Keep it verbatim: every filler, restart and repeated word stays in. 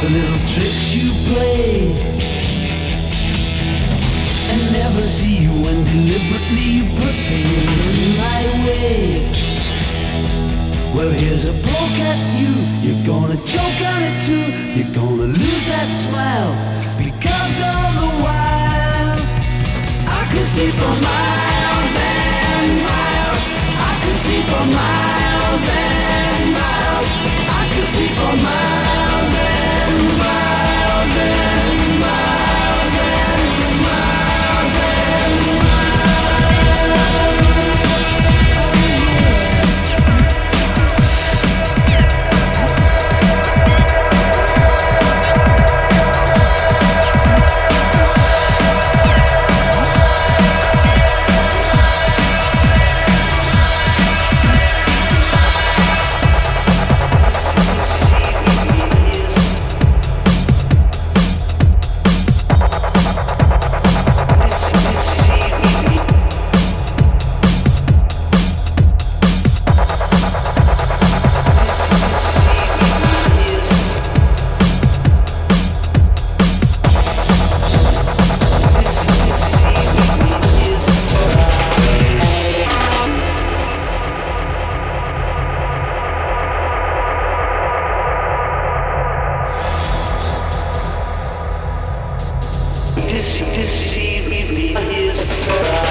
the little tricks you play, and never see you when deliberately you put pain in my way. Well, here's a poke at you, you're gonna choke on it too, you're gonna lose that smile, because all the while I could see for miles and miles, I could see for miles and miles, I could see for miles and miles and miles and miles and miles. Deceive me, here's a